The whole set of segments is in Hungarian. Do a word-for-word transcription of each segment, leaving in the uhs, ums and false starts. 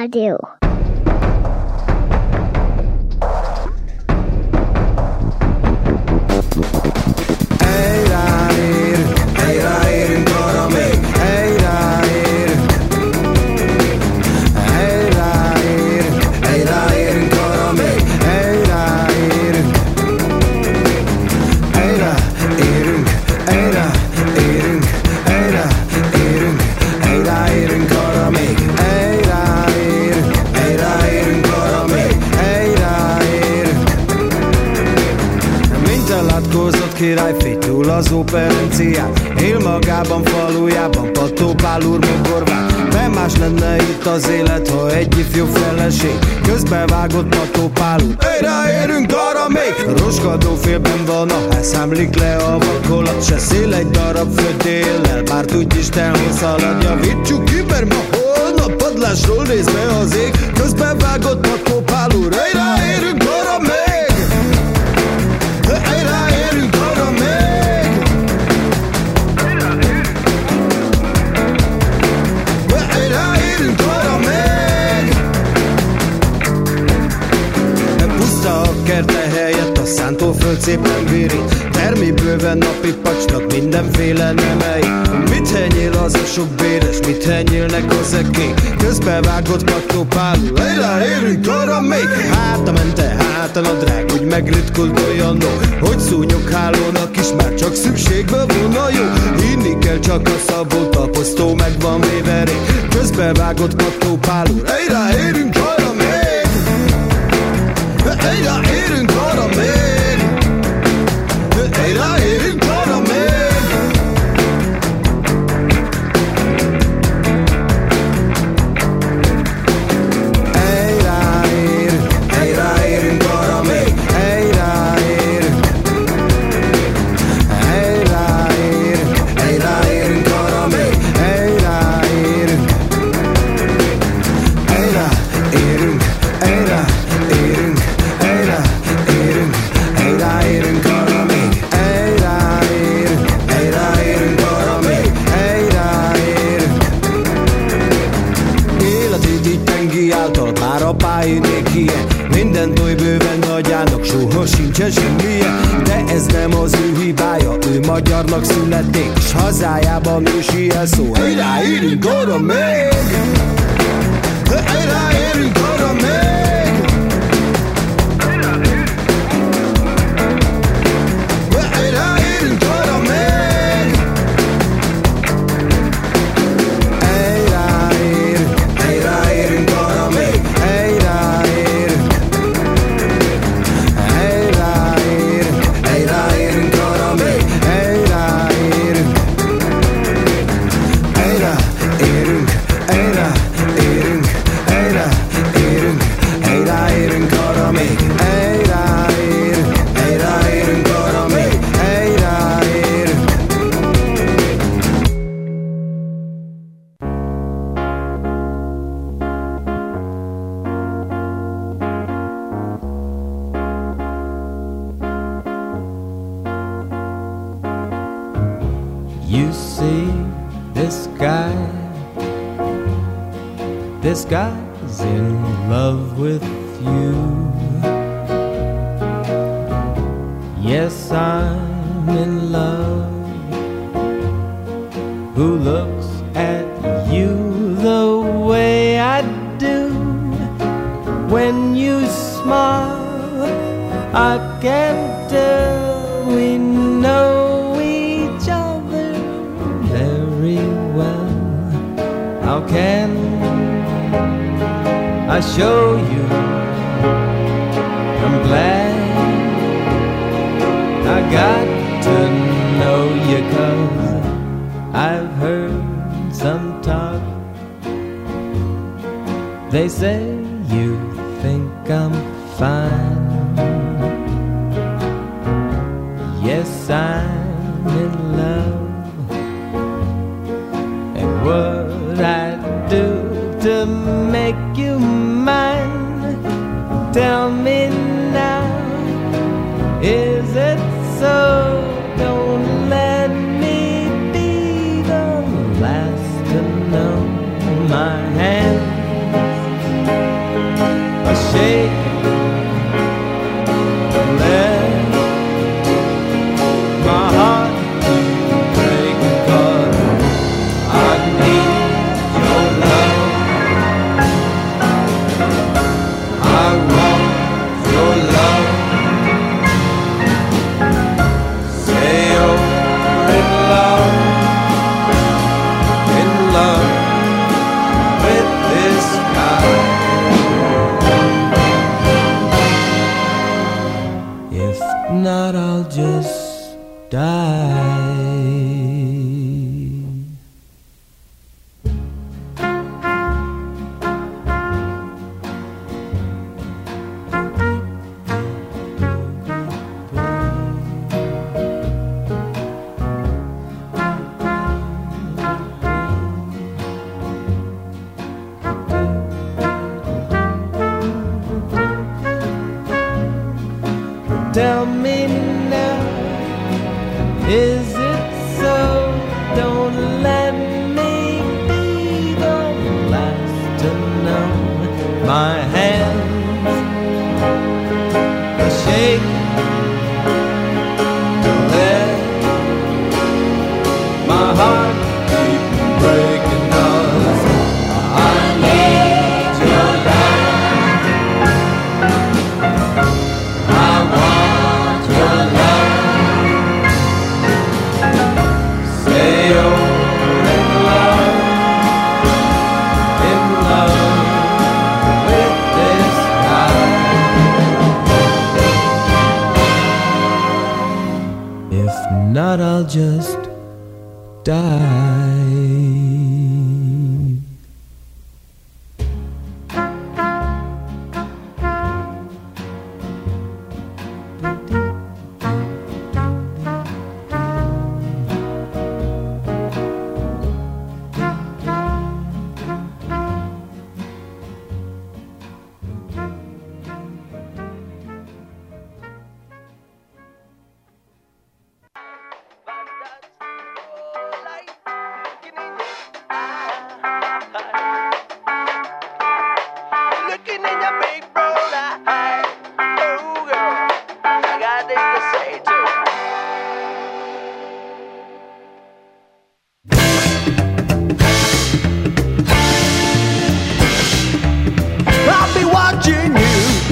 Rádió. Hey, ráérünk, hey, ráérünk arra még, hey, ráérünk, hey, ráérünk, hey, ráérünk arra még, hey, ráérünk, hey, ráérünk, hey, ráérünk, hey, ráérünk, hey, ráérünk arra még, hey, ráérünk, hey, ráérünk arra még, hey, ráérünk. Mint ellátkozott királyfi túl az operencián, él magában, falujában, Pattó Pál úr mogorván. Nem más lenne itt az élet, ha egy ifjú feleség közbevágott Pattó Pál úr. Hey, ráérünk arra még! Roskadó félben van a ház, számlik le a vakolat, se szél egy darab földéllel, bár tudj Isten, hol szalad. Javítsuk ki, mert ma holnap padlásról néz be az ég, közbevágott Pattó Pál úr. Hey, ráérünk arra még! Hey, ráérünk arra még! Hey, ráérünk arra még! Puszta a kerte helyett, a szántóföld szépen virít, termi bőven napi pacsnak mindenféle nemei. Mit henyél az a sok béres, mit henyélnek az ekék, közbevágott Pattó Pál úr. Hey, ráérünk arra még! Háta mente, háta a drág, úgy megritkult olyan no, hogy szúnyog hálónak is már csak szükségbe volna jó. Hinni kell csak a szabó taposztó, meg van véverék, közbevágott Pattó Pál úr. Hey, ráérünk arra még! Hey, ráérünk arra még! Hey, ráérünk arra még! Hey, ráérünk, hey, ráérünk arra még! Hey, ráérünk, hey, ráérünk, hey, ráérünk arra még! Hey, ráérünk, hey, ráérünk, hey, ráérünk, hey, ráérünk, hey, ráérünk arra még! Hey, ráérünk, hey, ráérünk arra még! Hey, ráérünk. Életét így tengi által, már a pályénék ilyen, mindent oly bőven nagyának, soha sincsen semmilyen. De ez nem az ő hibája, ő magyarnak születték, s hazájában ősi elszó. Hey, ráérünk arra még! Hey, ráérünk arra még! Hey, ráérünk arra még! Hey, ráérünk, hey, ráérünk arra még! Hey, ráérünk, hey, ráérünk, hey, ráérünk arra még! Hey, ráérünk, hey, ráérünk, hey, ráérünk, hey, ráérünk, hey, ráérünk arra még! Hey, ráérünk, hey, ráérünk arra még! Hey, ráérünk. You see this guy, this guy's in love with you. Yes, I'm in love. Who looks at you the way I do? When you smile, I can tell we know each other very well. How can I show you? I'm glad I got to know you, 'cause I've heard some talk. They say you think I'm fine. Yes, I'm in love. And what I do to make you mine, tell me now, is it so? Don't let me be the last to know. My hands die. Tell me now, is it so? Don't let me be the last to know. My hands are shaking, don't let my heart keep breaking, 'cause I need your love. I want your love. Say you're in love, in love with this guy. If not, I'll just die. Looking in your big brown eye, oh girl, I got this to say to you. I'll be watching you.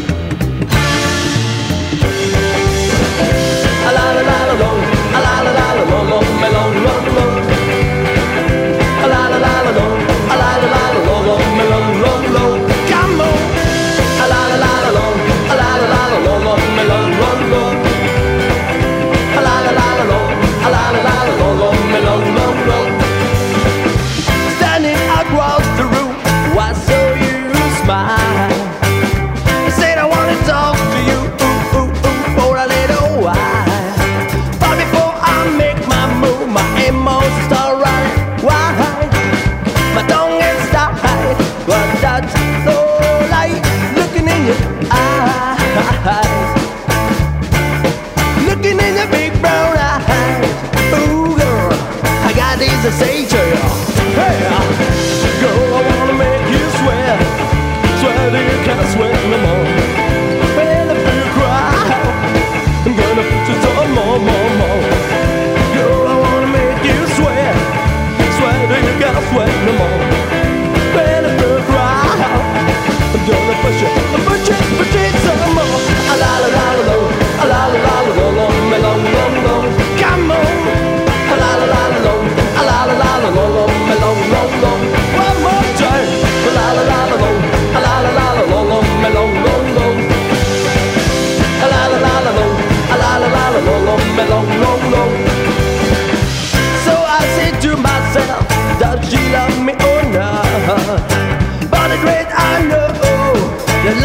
A la la la la long, a la la la la long, long, long, long, long. A la la la la long, a la la la la long, long, long, long, long. Come on. A la la la la long, a la la la la long, long, long, long, long. A la la la la long, a la la la la long, long, long, long, long. Standing across the room, I saw you smile. I said I wanna talk to you, ooh, ooh, ooh, for a little while. But before I make my move, my emotions start running wild. My tongue is tied, but that's so light. Looking in your eyes, looking in your big brown eyes. Ooh, girl, I got this to say to you. Hey, girl, I wanna make you sweat, swear that you can't sweat no more. And if you cry, I'm gonna put you some more, more, more. Girl, I wanna make you sweat, swear that you can't sweat no more. And if you cry, I'm gonna push you, push it, push it some more. A la la la la lo, a la la la la lo, long, long, long, long. Come on. A la la la la lo, a la la la la lo, long, long, long, long. One more time. A la la la la lo, a la la la la lo, long, long, long, long. A la la la la lo, a la la la la lo, long, long, long, long. So I said to myself, does she love me or not? But the great I know that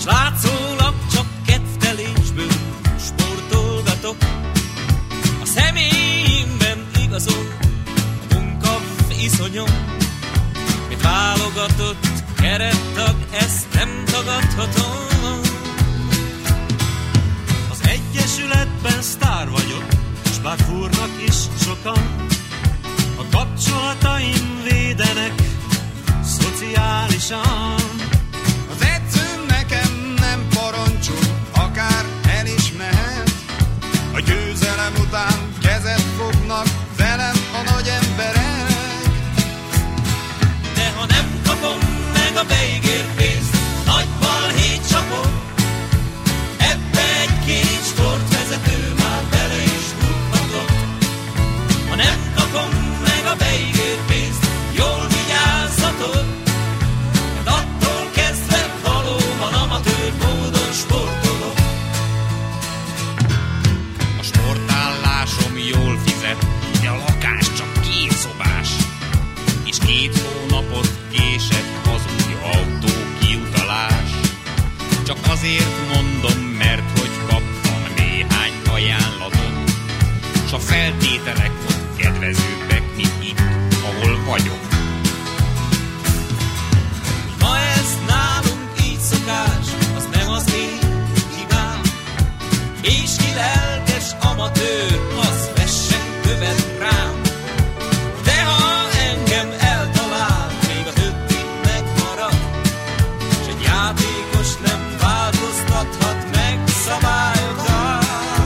s látszólag csak kedvelésből sportolgatok. A személyimben igazol a munka iszonyom, mit válogatott kerettag, ezt nem tagadhatom. Az egyesületben sztár vagyok, s bár fúrnak is sokan, a kapcsolataim védenek szociálisan. Az edzőm nekem nem parancsol, akár el is mehet. A győzelem után kezet fognak velem a nagy emberek. De ha nem kapom meg a beígért pénzt, nagy balhét csapok, ebbe egy-két sportvezető már bele is bukhatott. Ha nem kapom meg a beígért pénzt, jól vigyázzatok, mert attól kezdve valóban amatőr módon sportolok. A sportállásom jól fizet, de a lakás csak két szobás, és két hónapot késett az új autó kiutalás. Csak azért mondom, mert hogy kaptam néhány ajánlatot, s a feltételek ott kedvezőbbek, mint itt, ahol vagyok. Ma ez nálunk így szokás, az nem az én hibám, és ki lelkes amatőr, az vessen követ rám. De ha engem eltalál, még a többi megmarad, s egy játékos nem változtathat meg szabályokat.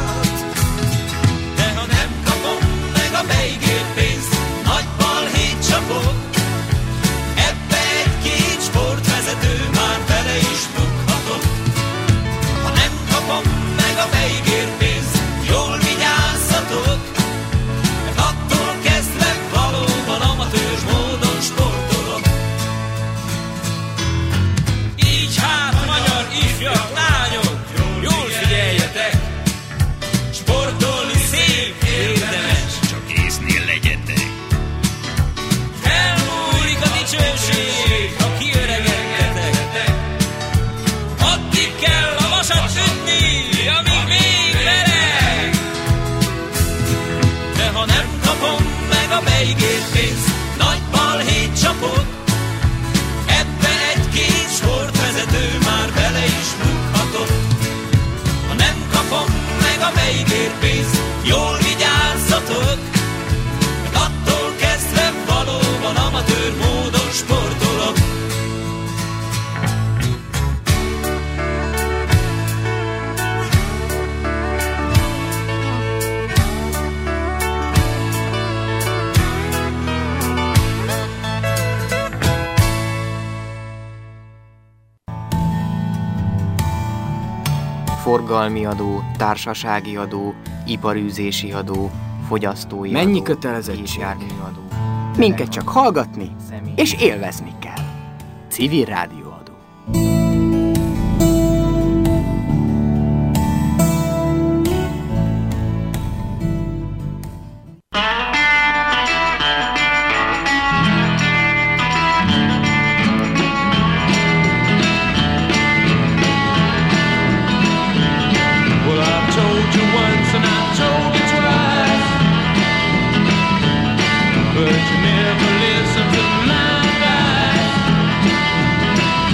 De ha nem kapom meg a beígért pénzt, nagy balhét csapok, ebbe egy-két sportvezető már bele is bukhatott. Ha nem kapom meg a beígért pénzt, jól vigyázzatok, mert attól kezdve valóban amatőr módon sportolok. Így hát, magyar ifjak, lányok, jól figyeljetek, sportolni szép, érdemes, Csak észnél legyetek. elmúlik a dicsőség, ha kiöregedtek. Addig kell a vasat ütni, amíg még meleg. De ha nem kapom meg a beígért pénzt, nagy balhét csapok, ebbe egy-két sportvezető már bele is bukhatott. Ha nem kapom meg a beígért pénzt, jól vigyázzatok, mert attól kezdve valóban amatőr módon sportolok. Forgalmi adó, társasági adó, iparűzési adó, fogyasztói Mennyi adó, kötelezettség? gépjárműadó. Minket csak hallgatni Személy- és élvezni kell. Civil rádióadó. Well, I've told you once and I've told you twice, but you never listen to my advice.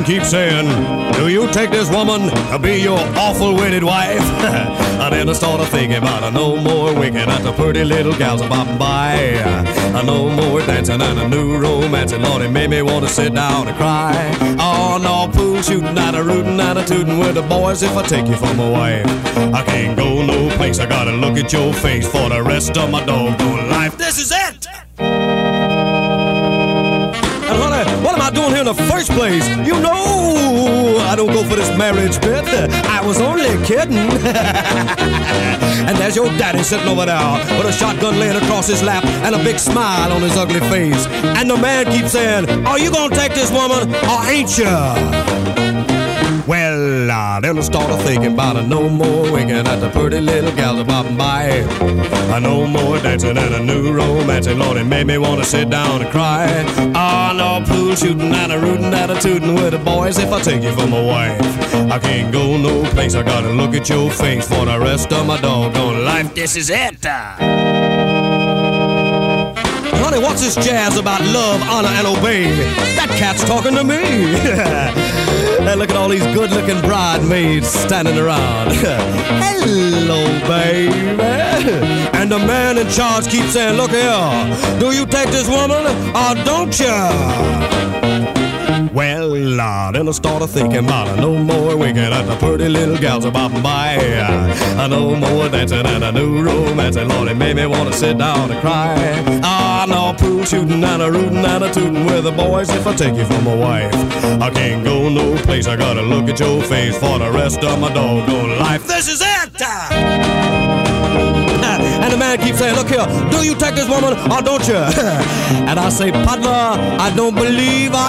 keeps saying, do you take this woman to be your awful wedded wife? And then I started thinking about a no more winking at the pretty little gals bopping by. A no more dancing and a new romance, and Lord, it made me want to sit down and cry. Oh, no, pool shooting and a rootin' and a tootin' with the boys if I take you for my wife. I can't go no place, I gotta look at your face for the rest of my doggone life. This is it! And honey, what am I doing here in the first place? You know I don't go for this marriage bit. I was only kidding. And there's your daddy sitting over there with a shotgun laying across his lap and a big smile on his ugly face. And the man keeps saying, are you gonna take this woman or ain't ya? Well, uh, then I started thinking about a no more winking at the pretty little gals bopping by. A no more dancing and a new romance, and Lord, it made me want to sit down and cry. Ah, no pool shooting and a rootin' and a tootin' with the boys if I take you for my wife. I can't go no place, I gotta look at your face for the rest of my doggone life. This is it! Honey, what's this jazz about love, honor, and obey? That cat's talking to me. Hey, look at all these good-looking bridesmaids standing around. Hello, baby. And the man in charge keeps saying, look here, do you take this woman or don't ya? Well, uh, then I started thinking about a no more winking at the pretty little gals bopping by. A no more dancing and a new romance, and Lord, it made me want to sit down and cry. Ah, no pool shooting and a rootin' and a tootin' with the boys if I take you for my wife. I can't go no place, I gotta look at your face for the rest of my doggone life. This is it! And the man keeps saying, look here, do you take this woman or don't you? And I say, partner, I don't believe I